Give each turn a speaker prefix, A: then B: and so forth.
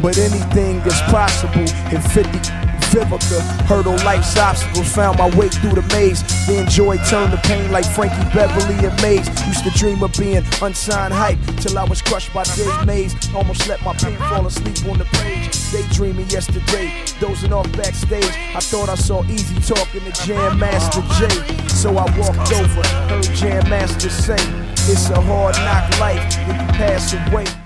A: but anything is possible. In 50 Vivica, hurdle life's obstacles, found my way through the maze. Then joy turned to pain like Frankie Beverly and Maze. Used to dream of being unsigned hype till I was crushed by Dave Mays. Almost let my pen fall asleep on the page. Daydreaming yesterday, dozing off backstage. I thought I saw Easy talking to Jam Master Jay. So I walked over, heard Jam Master say, it's a hard knock life when you pass away.